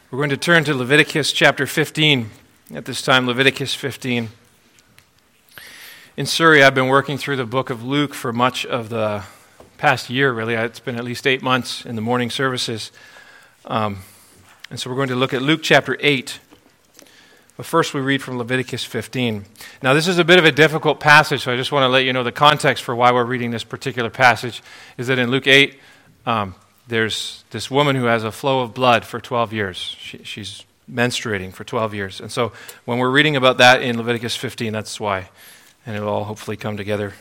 We're going to turn to Leviticus chapter 15 at this time, Leviticus 15. In Surrey, I've been working through the book of Luke for much of the past year, really. It's been at least 8 months in the morning services. And so we're going to look at Luke chapter 8. But first we read from Leviticus 15. Now this is a bit of a difficult passage, so I just want to let you know the context for why we're reading this particular passage is that in Luke 8, there's this woman who has a flow of blood for 12 years. She's menstruating for 12 years. And so when we're reading about that in Leviticus 15, that's why. And it'll all hopefully come together.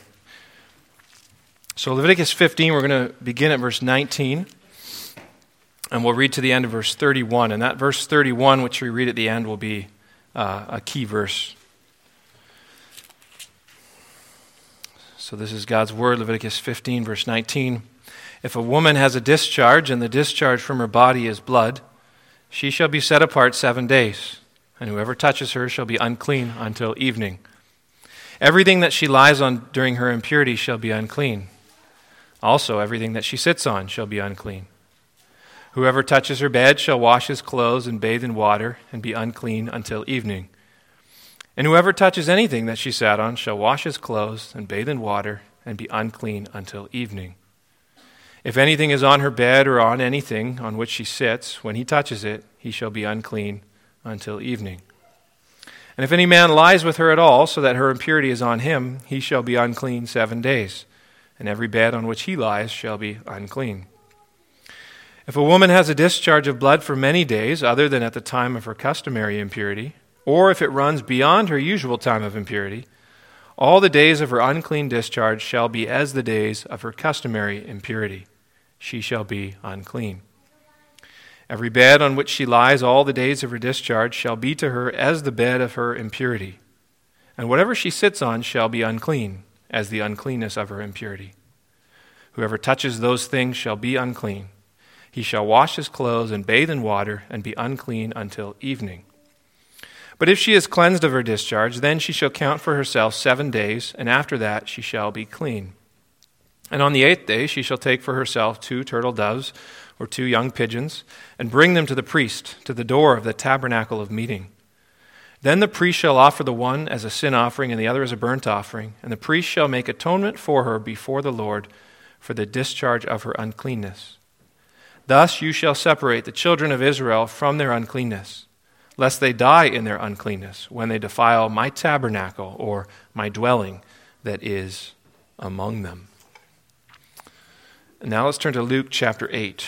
So Leviticus 15, we're going to begin at verse 19. And we'll read to the end of verse 31. And that verse 31, which we read at the end, will be a key verse. So this is God's word, Leviticus 15, verse 19. If a woman has a discharge, and the discharge from her body is blood, she shall be set apart 7 days, and whoever touches her shall be unclean until evening. Everything that she lies on during her impurity shall be unclean. Also, everything that she sits on shall be unclean. Whoever touches her bed shall wash his clothes and bathe in water and be unclean until evening. And whoever touches anything that she sat on shall wash his clothes and bathe in water and be unclean until evening. If anything is on her bed or on anything on which she sits, when he touches it, he shall be unclean until evening. And if any man lies with her at all, so that her impurity is on him, he shall be unclean 7 days, and every bed on which he lies shall be unclean. If a woman has a discharge of blood for many days, other than at the time of her customary impurity, or if it runs beyond her usual time of impurity, all the days of her unclean discharge shall be as the days of her customary impurity. She shall be unclean. Every bed on which she lies all the days of her discharge shall be to her as the bed of her impurity. And whatever she sits on shall be unclean, as the uncleanness of her impurity. Whoever touches those things shall be unclean. He shall wash his clothes and bathe in water and be unclean until evening. But if she is cleansed of her discharge, then she shall count for herself 7 days, and after that she shall be clean. And on the 8th day she shall take for herself 2 turtle doves or 2 young pigeons, and bring them to the priest, to the door of the tabernacle of meeting. Then the priest shall offer the one as a sin offering and the other as a burnt offering, and the priest shall make atonement for her before the Lord for the discharge of her uncleanness. Thus you shall separate the children of Israel from their uncleanness, lest they die in their uncleanness when they defile my tabernacle or my dwelling that is among them. And now let's turn to Luke chapter 8.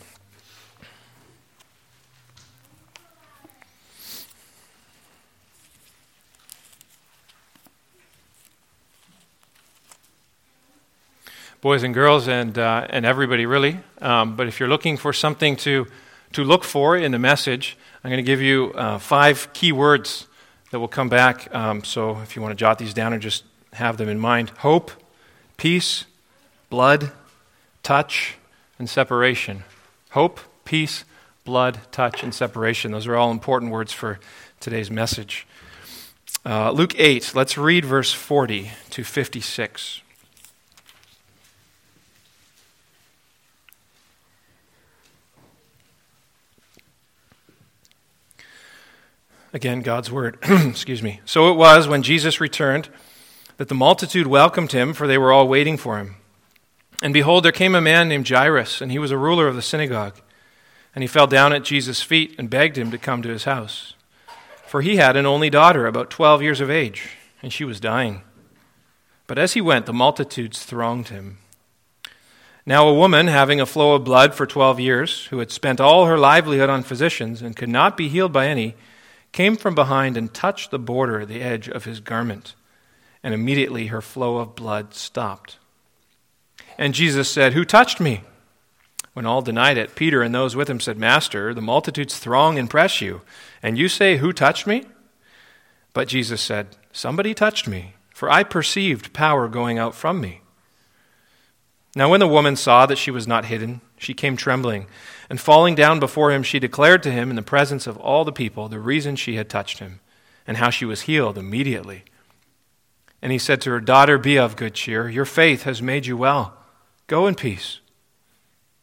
Boys and girls and everybody really, but if you're looking for something to look for in the message, I'm going to give you 5 key words that will come back. So if you want to jot these down or just have them in mind. Hope, peace, blood, touch, and separation. Hope, peace, blood, touch, and separation. Those are all important words for today's message. Luke 8, let's read verse 40 to 56. Again, God's word. Excuse me. So it was when Jesus returned that the multitude welcomed him, for they were all waiting for him. And behold, there came a man named Jairus, and he was a ruler of the synagogue. And he fell down at Jesus' feet and begged him to come to his house. For he had an only daughter, about 12 years of age, and she was dying. But as he went, the multitudes thronged him. Now a woman having a flow of blood for 12 years, who had spent all her livelihood on physicians and could not be healed by any, came from behind and touched the border, the edge of his garment, and immediately her flow of blood stopped. And Jesus said, "Who touched me?" When all denied it, Peter and those with him said, "Master, the multitudes throng and press you, and you say, 'Who touched me?'" But Jesus said, "Somebody touched me, for I perceived power going out from me." Now when the woman saw that she was not hidden, she came trembling, and falling down before him, she declared to him in the presence of all the people the reason she had touched him, and how she was healed immediately. And he said to her, "Daughter, be of good cheer. Your faith has made you well. Go in peace."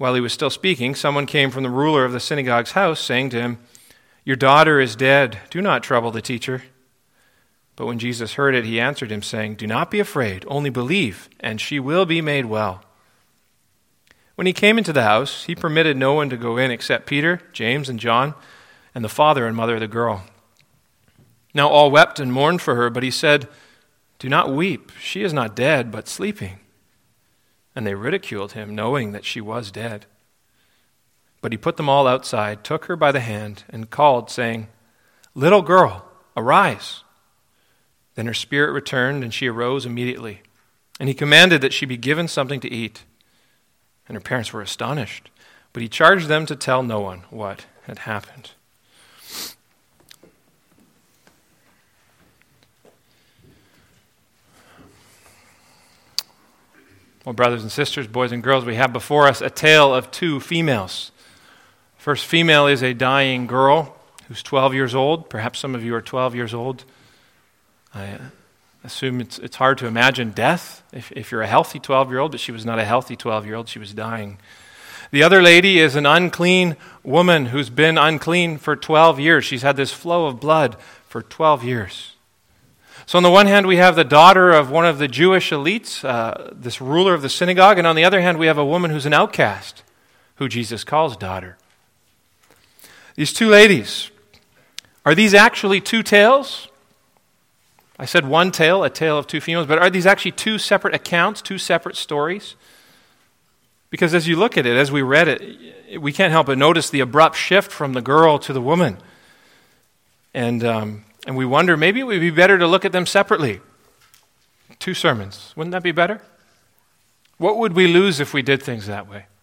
While he was still speaking, someone came from the ruler of the synagogue's house, saying to him, "Your daughter is dead. Do not trouble the teacher." But when Jesus heard it, he answered him, saying, "Do not be afraid, only believe, and she will be made well." When he came into the house, he permitted no one to go in except Peter, James, and John, and the father and mother of the girl. Now all wept and mourned for her, but he said, "Do not weep. She is not dead, but sleeping." And they ridiculed him, knowing that she was dead. But he put them all outside, took her by the hand, and called, saying, "Little girl, arise." Then her spirit returned, and she arose immediately. And he commanded that she be given something to eat. And her parents were astonished, but he charged them to tell no one what had happened. Well, brothers and sisters, boys and girls, we have before us a tale of two females. First female is a dying girl who's 12 years old. Perhaps some of you are 12 years old. I assume it's hard to imagine death if you're a healthy 12-year-old, but she was not a healthy 12-year-old. She was dying. The other lady is an unclean woman who's been unclean for 12 years. She's had this flow of blood for 12 years. So on the one hand, we have the daughter of one of the Jewish elites, this ruler of the synagogue, and on the other hand, we have a woman who's an outcast, who Jesus calls daughter. These two ladies, are these actually two tales? I said one tale, a tale of two females, but are these actually two separate accounts, two separate stories? Because as you look at it, as we read it, we can't help but notice the abrupt shift from the girl to the woman. And we wonder, maybe it would be better to look at them separately. Two sermons. Wouldn't that be better? What would we lose if we did things that way?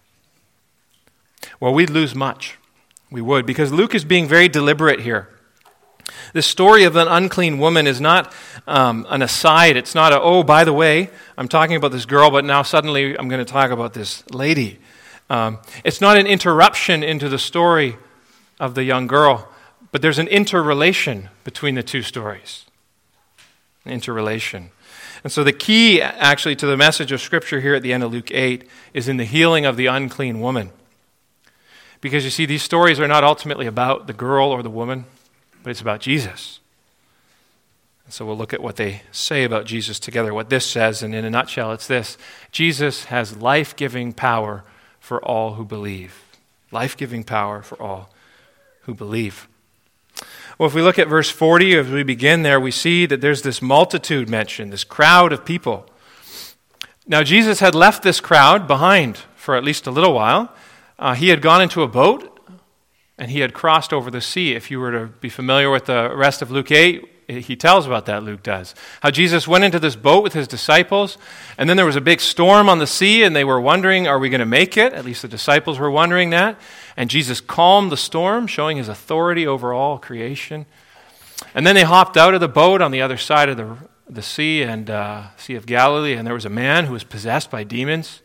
Well, we'd lose much. We would, because Luke is being very deliberate here. The story of an unclean woman is not an aside. It's not oh, by the way, I'm talking about this girl, but now suddenly I'm going to talk about this lady. It's not an interruption into the story of the young girl, but there's an interrelation between the two stories. An interrelation. And so the key, actually, to the message of Scripture here at the end of Luke 8 is in the healing of the unclean woman. Because you see, these stories are not ultimately about the girl or the woman, but it's about Jesus. And so we'll look at what they say about Jesus together, what this says, and in a nutshell, it's this. Jesus has life-giving power for all who believe. Life-giving power for all who believe. Well, if we look at verse 40, as we begin there, we see that there's this multitude mentioned, this crowd of people. Now, Jesus had left this crowd behind for at least a little while. He had gone into a boat, and he had crossed over the sea. If you were to be familiar with the rest of Luke 8, he tells about that, Luke does. How Jesus went into this boat with his disciples, and then there was a big storm on the sea, and they were wondering, are we going to make it? At least the disciples were wondering that. And Jesus calmed the storm, showing his authority over all creation. And then they hopped out of the boat on the other side of the sea, and Sea of Galilee, and there was a man who was possessed by demons.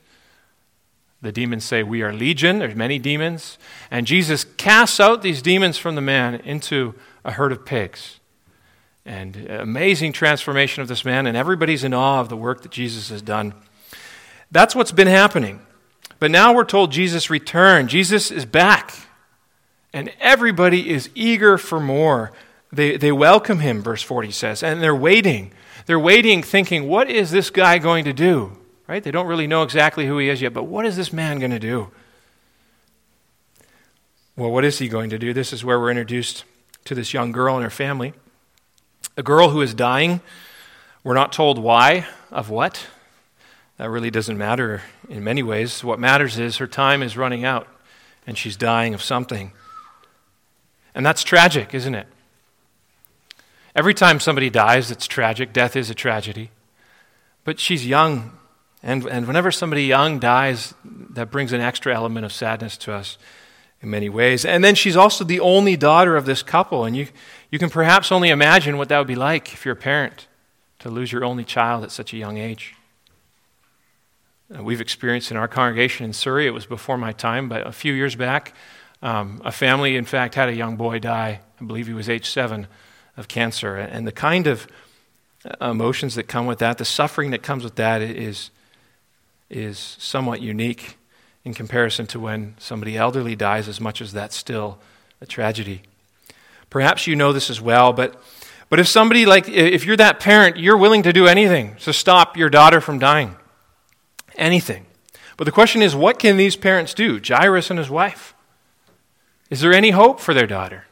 The demons say, "We are legion." There's many demons. And Jesus casts out these demons from the man into a herd of pigs. And amazing transformation of this man, and everybody's in awe of the work that Jesus has done. That's what's been happening. But now we're told Jesus returned. Jesus is back. And everybody is eager for more. They welcome him, verse 40 says, and they're waiting. They're waiting, thinking, what is this guy going to do? Right? They don't really know exactly who he is yet, but what is this man going to do? Well, what is he going to do? This is where we're introduced to this young girl and her family. A girl who is dying. We're not told why, of what. That really doesn't matter in many ways. What matters is her time is running out, and she's dying of something. And that's tragic, isn't it? Every time somebody dies, it's tragic. Death is a tragedy. But she's young. And whenever somebody young dies, that brings an extra element of sadness to us in many ways. And then she's also the only daughter of this couple. And you can perhaps only imagine what that would be like if you're a parent, to lose your only child at such a young age. We've experienced in our congregation in Surrey, it was before my time, but a few years back, a family, in fact, had a young boy die. I believe he was age 7 of cancer. And the kind of emotions that come with that, the suffering that comes with that is somewhat unique in comparison to when somebody elderly dies, as much as that's still a tragedy. Perhaps you know this as well, but if somebody, if you're that parent, you're willing to do anything to stop your daughter from dying. Anything. But the question is, what can these parents do? Jairus and his wife. Is there any hope for their daughter?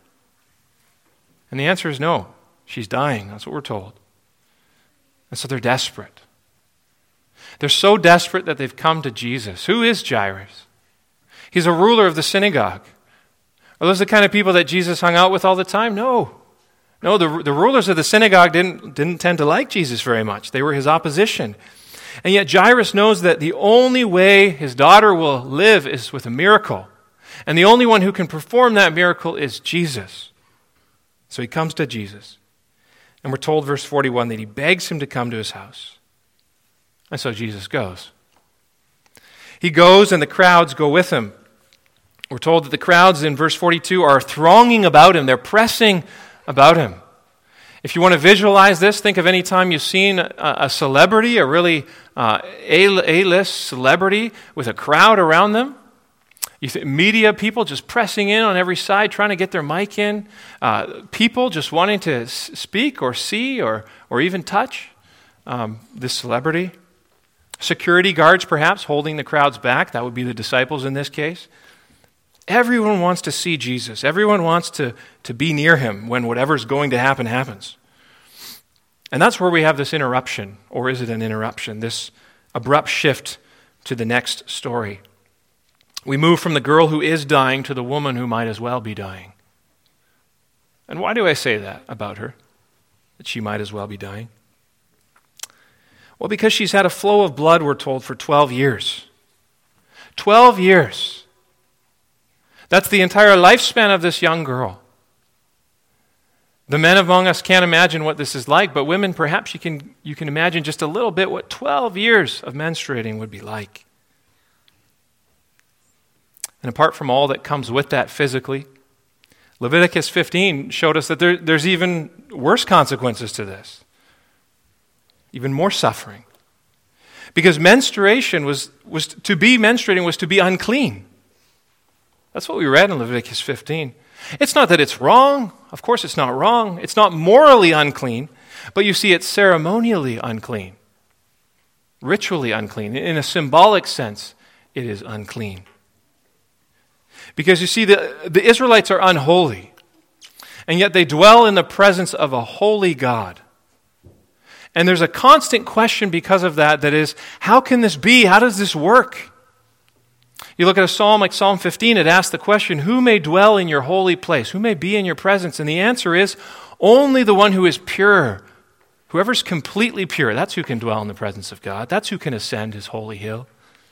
And the answer is no. She's dying. That's what we're told. And so they're desperate. They're so desperate that they've come to Jesus. Who is Jairus? He's a ruler of the synagogue. Are those the kind of people that Jesus hung out with all the time? No. No, the rulers of the synagogue didn't tend to like Jesus very much. They were his opposition. And yet Jairus knows that the only way his daughter will live is with a miracle. And the only one who can perform that miracle is Jesus. So he comes to Jesus. And we're told, verse 41, that he begs him to come to his house. And so Jesus goes. He goes and the crowds go with him. We're told that the crowds in verse 42 are thronging about him. They're pressing about him. If you want to visualize this, think of any time you've seen a celebrity, a really A-list celebrity with a crowd around them. Media people just pressing in on every side, trying to get their mic in. People just wanting to speak or see or even touch this celebrity. Security guards, perhaps, holding the crowds back. That would be the disciples in this case. Everyone wants to see Jesus. Everyone wants to be near him when whatever's going to happen happens. And that's where we have this interruption, or is it an interruption? This abrupt shift to the next story. We move from the girl who is dying to the woman who might as well be dying. And why do I say that about her? That she might as well be dying? Well, because she's had a flow of blood, we're told, for 12 years. 12 years. That's the entire lifespan of this young girl. The men among us can't imagine what this is like, but women, perhaps you can imagine just a little bit what 12 years of menstruating would be like. And apart from all that comes with that physically, Leviticus 15 showed us that there's even worse consequences to this. Even more suffering. Because menstruation was to be menstruating was to be unclean. That's what we read in Leviticus 15. It's not that it's wrong. Of course it's not wrong. It's not morally unclean. But you see, it's ceremonially unclean. Ritually unclean. In a symbolic sense, it is unclean. Because you see, the Israelites are unholy. And yet they dwell in the presence of a holy God. And there's a constant question because of that is, how can this be? How does this work? You look at a psalm like Psalm 15, it asks the question, who may dwell in your holy place? Who may be in your presence? And the answer is, only the one who is pure. Whoever's completely pure, that's who can dwell in the presence of God. That's who can ascend his holy hill.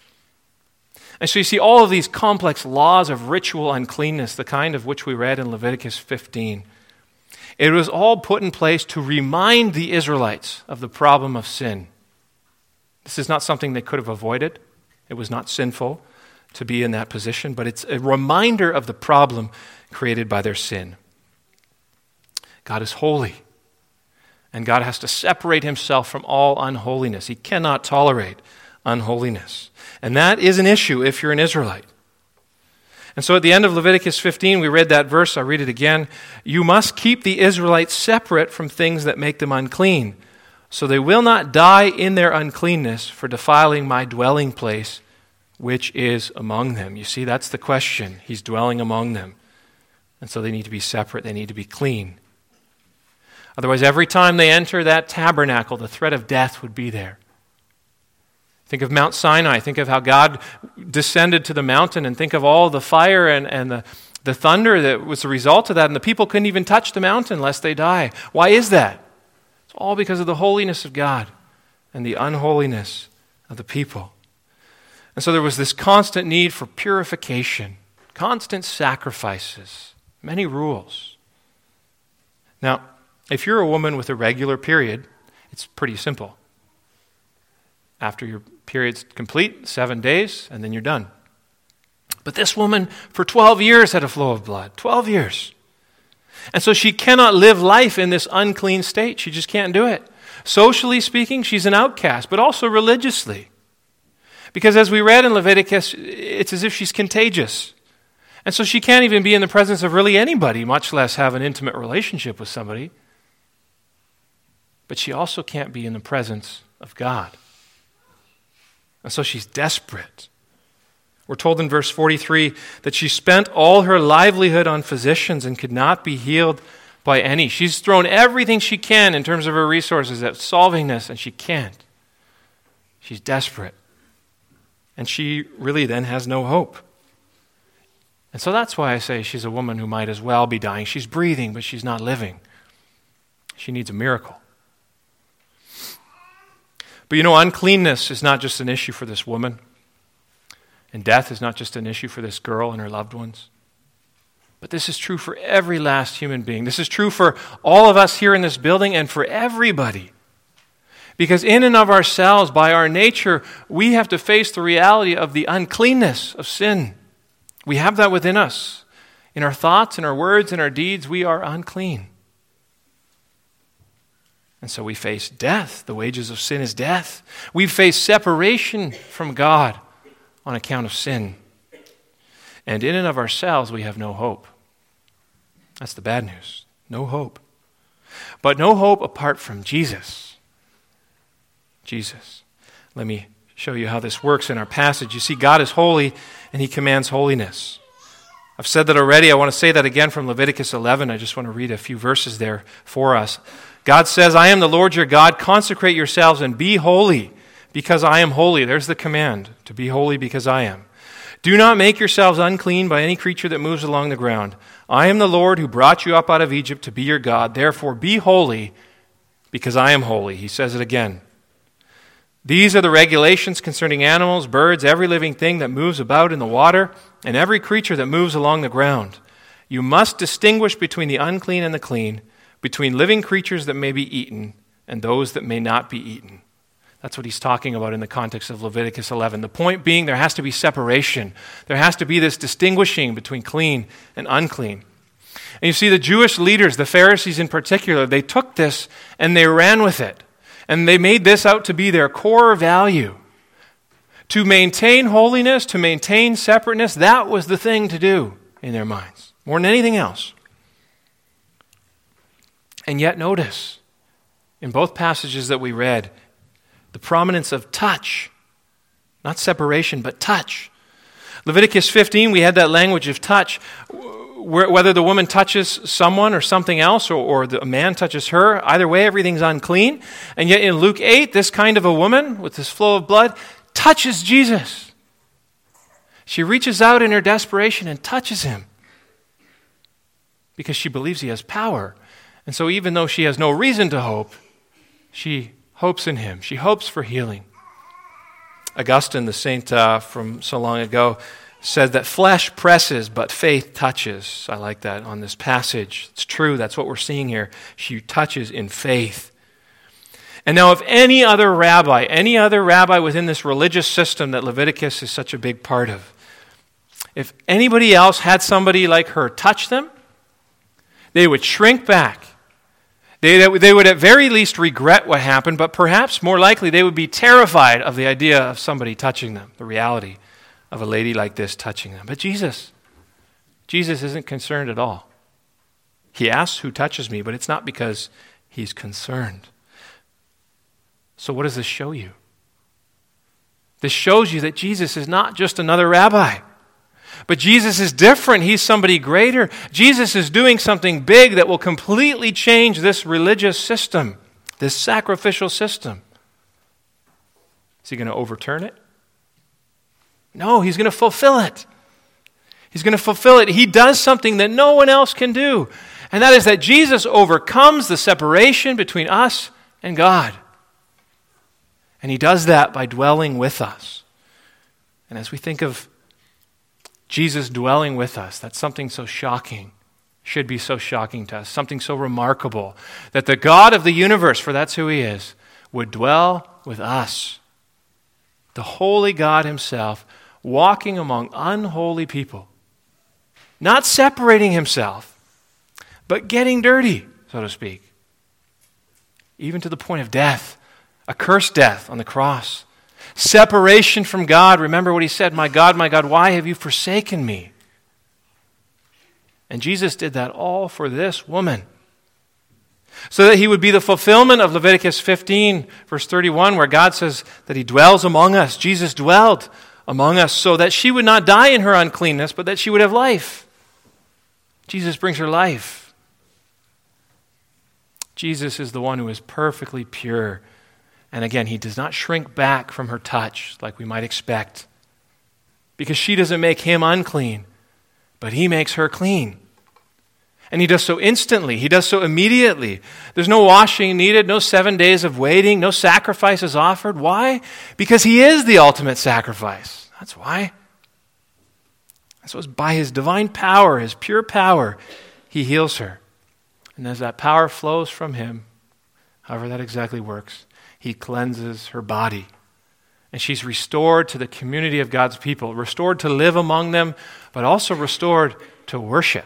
And so you see all of these complex laws of ritual uncleanness, the kind of which we read in Leviticus 15. It was all put in place to remind the Israelites of the problem of sin. This is not something they could have avoided. It was not sinful to be in that position, but it's a reminder of the problem created by their sin. God is holy, and God has to separate himself from all unholiness. He cannot tolerate unholiness. And that is an issue if you're an Israelite. And so at the end of Leviticus 15, we read that verse. I'll read it again. You must keep the Israelites separate from things that make them unclean, so they will not die in their uncleanness for defiling my dwelling place, which is among them. You see, that's the question. He's dwelling among them. And so they need to be separate. They need to be clean. Otherwise, every time they enter that tabernacle, the threat of death would be there. Think of Mount Sinai. Think of how God descended to the mountain, and think of all the fire and the thunder that was the result of that. And the people couldn't even touch the mountain lest they die. Why is that? It's all because of the holiness of God and the unholiness of the people. And so there was this constant need for purification, constant sacrifices, many rules. Now, if you're a woman with a regular period, it's pretty simple. After your period's complete, 7 days, and then you're done. But this woman, for 12 years, had a flow of blood. 12 years. And so she cannot live life in this unclean state. She just can't do it. Socially speaking, she's an outcast, but also religiously. Because as we read in Leviticus, it's as if she's contagious. And so she can't even be in the presence of really anybody, much less have an intimate relationship with somebody. But she also can't be in the presence of God. And so she's desperate. We're told in verse 43 that she spent all her livelihood on physicians and could not be healed by any. She's thrown everything she can in terms of her resources at solving this, and she can't. She's desperate. And she really then has no hope. And so that's why I say she's a woman who might as well be dying. She's breathing, but she's not living. She needs a miracle. But uncleanness is not just an issue for this woman. And death is not just an issue for this girl and her loved ones. But this is true for every last human being. This is true for all of us here in this building and for everybody. Because in and of ourselves, by our nature, we have to face the reality of the uncleanness of sin. We have that within us. In our thoughts, in our words, in our deeds, we are unclean. And so we face death. The wages of sin is death. We face separation from God on account of sin. And in and of ourselves, we have no hope. That's the bad news. No hope. But no hope apart from Jesus. Jesus. Let me show you how this works in our passage. You see, God is holy, and he commands holiness. I've said that already. I want to say that again from Leviticus 11. I just want to read a few verses there for us. God says, I am the Lord your God. Consecrate yourselves and be holy, because I am holy. There's the command, to be holy because I am. Do not make yourselves unclean by any creature that moves along the ground. I am the Lord who brought you up out of Egypt to be your God. Therefore be holy, because I am holy. He says it again. These are the regulations concerning animals, birds, every living thing that moves about in the water, and every creature that moves along the ground. You must distinguish between the unclean and the clean, between living creatures that may be eaten and those that may not be eaten. That's what he's talking about in the context of Leviticus 11. The point being, there has to be separation. There has to be this distinguishing between clean and unclean. And you see, the Jewish leaders, the Pharisees in particular, they took this and they ran with it. And they made this out to be their core value. To maintain holiness, to maintain separateness, that was the thing to do in their minds, more than anything else. And yet notice, in both passages that we read, the prominence of touch, not separation, but touch. Leviticus 15, we had that language of touch, whether the woman touches someone or something else, or the man touches her, either way, everything's unclean. And yet in Luke 8, this kind of a woman with this flow of blood touches Jesus. She reaches out in her desperation and touches him because she believes he has power. And so even though she has no reason to hope, she hopes in him. She hopes for healing. Augustine, the saint from so long ago, said that flesh presses, but faith touches. I like that on this passage. It's true. That's what we're seeing here. She touches in faith. And now if any other rabbi within this religious system that Leviticus is such a big part of, if anybody else had somebody like her touch them, they would shrink back. They would at very least regret what happened, but perhaps more likely they would be terrified of the idea of somebody touching them, the reality of a lady like this touching them. But Jesus isn't concerned at all. He asks who touches me, but it's not because he's concerned. So what does this show you? This shows you that Jesus is not just another rabbi. But Jesus is different. He's somebody greater. Jesus is doing something big that will completely change this religious system, this sacrificial system. Is he going to overturn it? No, he's going to fulfill it. He's going to fulfill it. He does something that no one else can do. And that is that Jesus overcomes the separation between us and God. And he does that by dwelling with us. And as we think of Jesus dwelling with us, that's something so shocking, should be so shocking to us, something so remarkable, that the God of the universe, for that's who he is, would dwell with us. The holy God himself, walking among unholy people, not separating himself, but getting dirty, so to speak, even to the point of death, a cursed death on the cross. Separation from God. Remember what he said, my God, why have you forsaken me? And Jesus did that all for this woman, so that he would be the fulfillment of Leviticus 15, verse 31, where God says that he dwells among us. Jesus dwelled among us so that she would not die in her uncleanness, but that she would have life. Jesus brings her life. Jesus is the one who is perfectly pure. And again, he does not shrink back from her touch like we might expect, because she doesn't make him unclean, but he makes her clean. And he does so instantly. He does so immediately. There's no washing needed, no 7 days of waiting, no sacrifices offered. Why? Because he is the ultimate sacrifice. That's why. So it's by his divine power, his pure power, he heals her. And as that power flows from him, however that exactly works, he cleanses her body. And she's restored to the community of God's people, restored to live among them, but also restored to worship.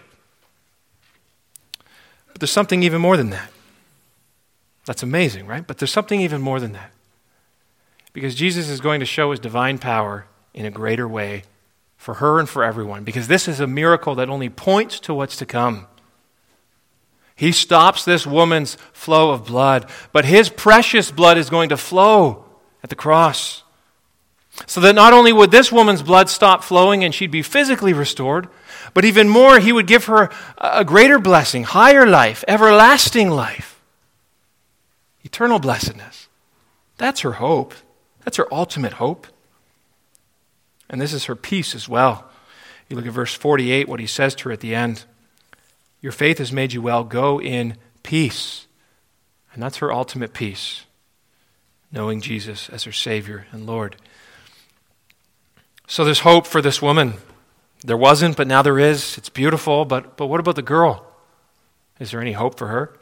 But there's something even more than that. That's amazing, right? But there's something even more than that. Because Jesus is going to show his divine power in a greater way for her and for everyone. Because this is a miracle that only points to what's to come. He stops this woman's flow of blood, but his precious blood is going to flow at the cross. So that not only would this woman's blood stop flowing and she'd be physically restored, but even more, he would give her a greater blessing, higher life, everlasting life, eternal blessedness. That's her hope. That's her ultimate hope. And this is her peace as well. You look at verse 48, what he says to her at the end. Your faith has made you well. Go in peace. And that's her ultimate peace, knowing Jesus as her Savior and Lord. So there's hope for this woman. There wasn't, but now there is. It's beautiful, but what about the girl? Is there any hope for her?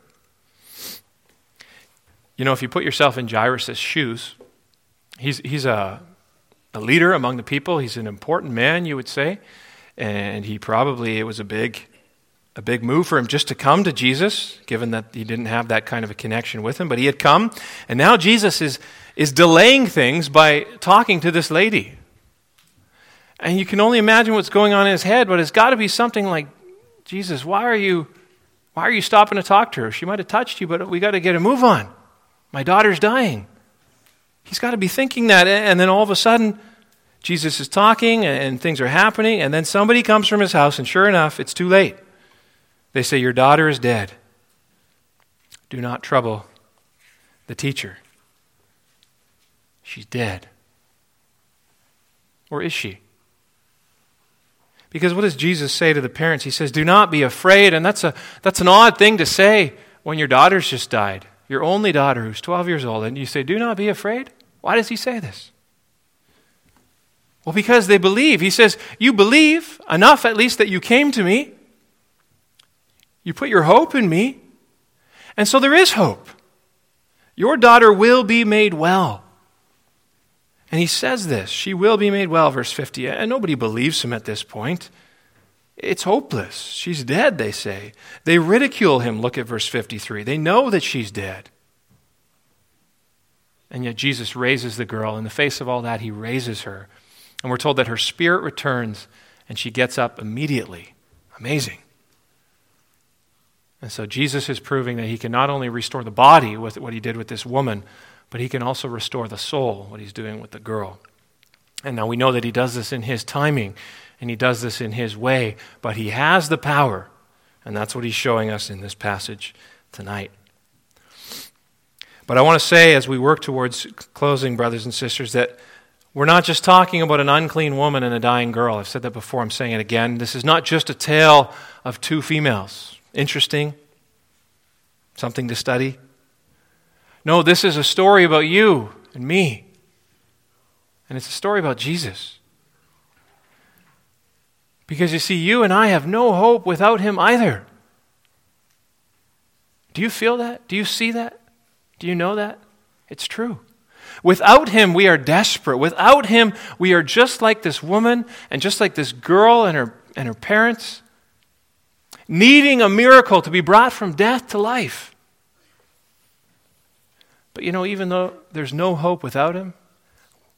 You know, if you put yourself in Jairus' shoes, he's a leader among the people. He's an important man, you would say. And it was a big move for him just to come to Jesus, given that he didn't have that kind of a connection with him. But he had come, and now Jesus is delaying things by talking to this lady. And you can only imagine what's going on in his head, but it's got to be something like, Jesus, why are you stopping to talk to her? She might have touched you, but we got to get a move on. My daughter's dying. He's got to be thinking that, and then all of a sudden, Jesus is talking, and things are happening, and then somebody comes from his house, and sure enough, it's too late. They say, your daughter is dead. Do not trouble the teacher. She's dead. Or is she? Because what does Jesus say to the parents? He says, do not be afraid. And that's an odd thing to say when your daughter's just died. Your only daughter who's 12 years old. And you say, do not be afraid? Why does he say this? Well, because they believe. He says, you believe enough at least that you came to me. You put your hope in me. And so there is hope. Your daughter will be made well. And he says this, she will be made well, verse 50. And nobody believes him at this point. It's hopeless. She's dead, they say. They ridicule him. Look at verse 53. They know that she's dead. And yet Jesus raises the girl. In the face of all that, he raises her. And we're told that her spirit returns and she gets up immediately. Amazing. And so Jesus is proving that he can not only restore the body with what he did with this woman, but he can also restore the soul, what he's doing with the girl. And now we know that he does this in his timing, and he does this in his way, but he has the power, and that's what he's showing us in this passage tonight. But I want to say, as we work towards closing, brothers and sisters, that we're not just talking about an unclean woman and a dying girl. I've said that before, I'm saying it again. This is not just a tale of two females. Interesting, something to study. No, this is a story about you and me. And it's a story about Jesus. Because you see, you and I have no hope without him either. Do you feel that? Do you see that? Do you know that? It's true. Without him, we are desperate. Without him, we are just like this woman and just like this girl and her parents, needing a miracle to be brought from death to life. But you know, even though there's no hope without him,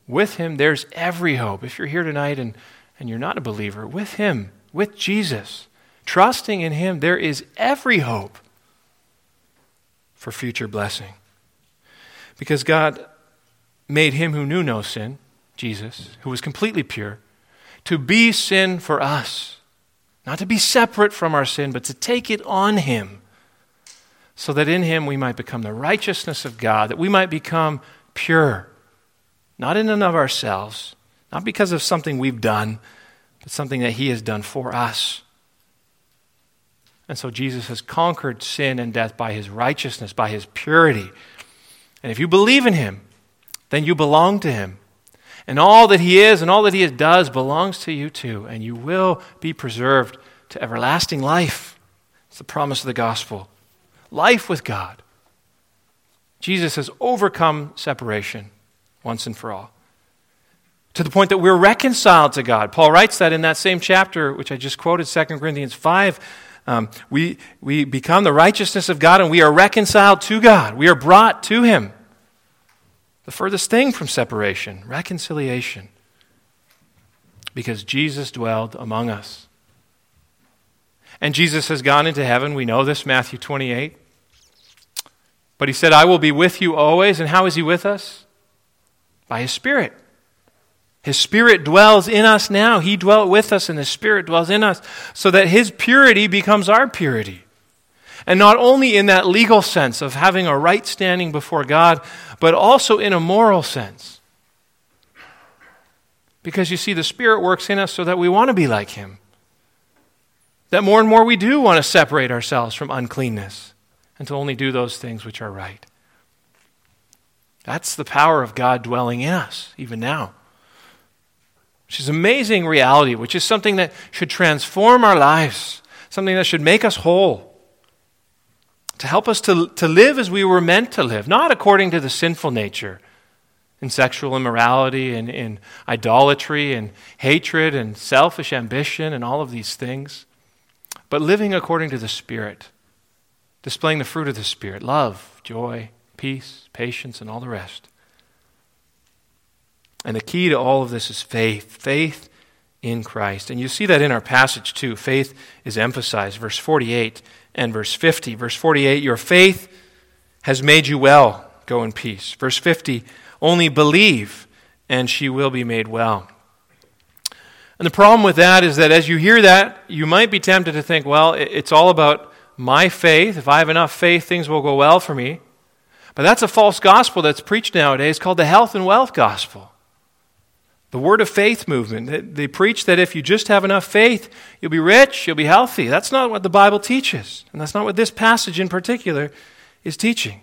With him, there's every hope. If you're here tonight and you're not a believer, with him, with Jesus, trusting in him, there is every hope for future blessing. Because God made him who knew no sin, Jesus, who was completely pure, to be sin for us. Not to be separate from our sin, but to take it on him, so that in him we might become the righteousness of God, that we might become pure, not in and of ourselves, not because of something we've done, but something that he has done for us. And so Jesus has conquered sin and death by his righteousness, by his purity. And if you believe in him, then you belong to him. And all that he is and all that he does belongs to you too. And you will be preserved to everlasting life. It's the promise of the gospel. Life with God. Jesus has overcome separation once and for all, to the point that we're reconciled to God. Paul writes that in that same chapter, which I just quoted, 2 Corinthians 5. We become the righteousness of God and we are reconciled to God. We are brought to him. The furthest thing from separation, reconciliation. Because Jesus dwelled among us. And Jesus has gone into heaven. We know this, Matthew 28. But he said, I will be with you always. And how is he with us? By his Spirit. His Spirit dwells in us now. He dwelt with us and the Spirit dwells in us so that his purity becomes our purity. And not only in that legal sense of having a right standing before God, but also in a moral sense. Because you see, the Spirit works in us so that we want to be like him. That more and more we do want to separate ourselves from uncleanness and to only do those things which are right. That's the power of God dwelling in us, even now. Which is an amazing reality, which is something that should transform our lives, something that should make us whole, to help us to live as we were meant to live, not according to the sinful nature, in sexual immorality and in idolatry and hatred and selfish ambition and all of these things, but living according to the Spirit, displaying the fruit of the Spirit, love, joy, peace, patience, and all the rest. And the key to all of this is faith in Christ. And you see that in our passage too. Faith is emphasized, verse 48 and verse 50. Verse 48, your faith has made you well. Go in peace. Verse 50, only believe and she will be made well. And the problem with that is that as you hear that, you might be tempted to think, well, it's all about my faith. If I have enough faith, things will go well for me. But that's a false gospel that's preached nowadays called the health and wealth gospel. The word of faith movement. They preach that if you just have enough faith, you'll be rich, you'll be healthy. That's not what the Bible teaches. And that's not what this passage in particular is teaching.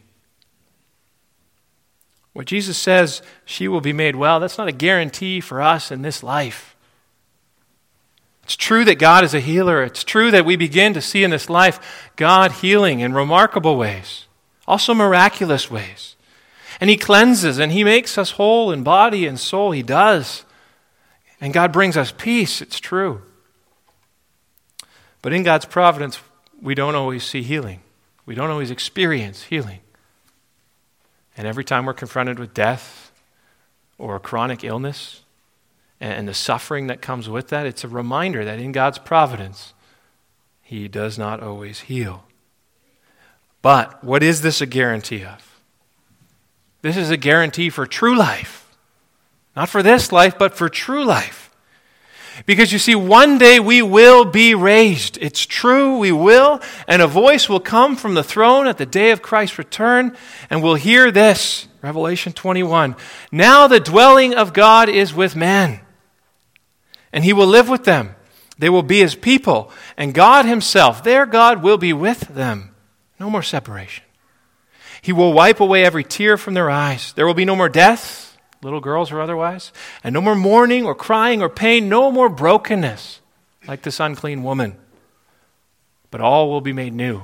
What Jesus says, she will be made well, that's not a guarantee for us in this life. It's true that God is a healer. It's true that we begin to see in this life God healing in remarkable ways, also miraculous ways. And he cleanses and he makes us whole in body and soul. He does. And God brings us peace. It's true. But in God's providence, we don't always see healing. We don't always experience healing. And every time we're confronted with death or a chronic illness and the suffering that comes with that, it's a reminder that in God's providence, he does not always heal. But what is this a guarantee of? This is a guarantee for true life. Not for this life, but for true life. Because you see, one day we will be raised. It's true, we will. And a voice will come from the throne at the day of Christ's return. And we'll hear this, Revelation 21. Now the dwelling of God is with men. And he will live with them. They will be his people. And God himself, their God, will be with them. No more separation. He will wipe away every tear from their eyes. There will be no more death, little girls or otherwise, and no more mourning or crying or pain, no more brokenness like this unclean woman. But all will be made new.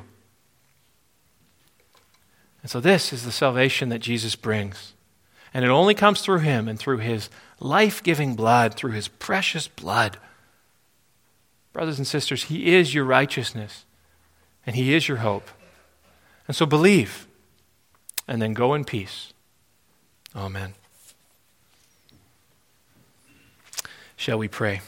And so this is the salvation that Jesus brings. And it only comes through him and through his life-giving blood, through his precious blood. Brothers and sisters, he is your righteousness, and he is your hope. And so believe. And then go in peace. Amen. Shall we pray?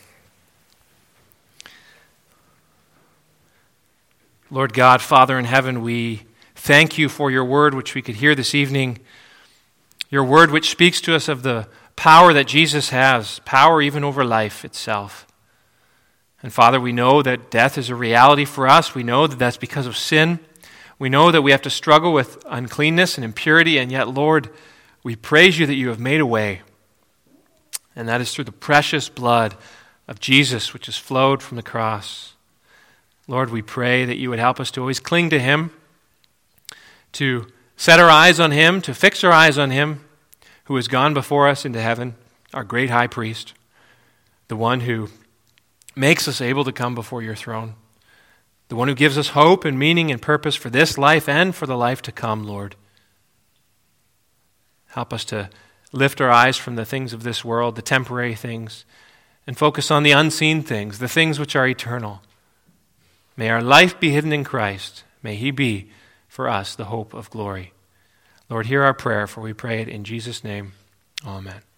Lord God, Father in heaven, we thank you for your word which we could hear this evening, your word which speaks to us of the power that Jesus has, power even over life itself. And Father, we know that death is a reality for us. We know that that's because of sin. We know that we have to struggle with uncleanness and impurity, and yet, Lord, we praise you that you have made a way. And that is through the precious blood of Jesus, which has flowed from the cross. Lord, we pray that you would help us to always cling to him, to set our eyes on him, to fix our eyes on him, who has gone before us into heaven, our great high priest, the one who makes us able to come before your throne, the one who gives us hope and meaning and purpose for this life and for the life to come, Lord. Help us to lift our eyes from the things of this world, the temporary things, and focus on the unseen things, the things which are eternal. May our life be hidden in Christ. May he be, for us, the hope of glory. Lord, hear our prayer, for we pray it in Jesus' name. Amen.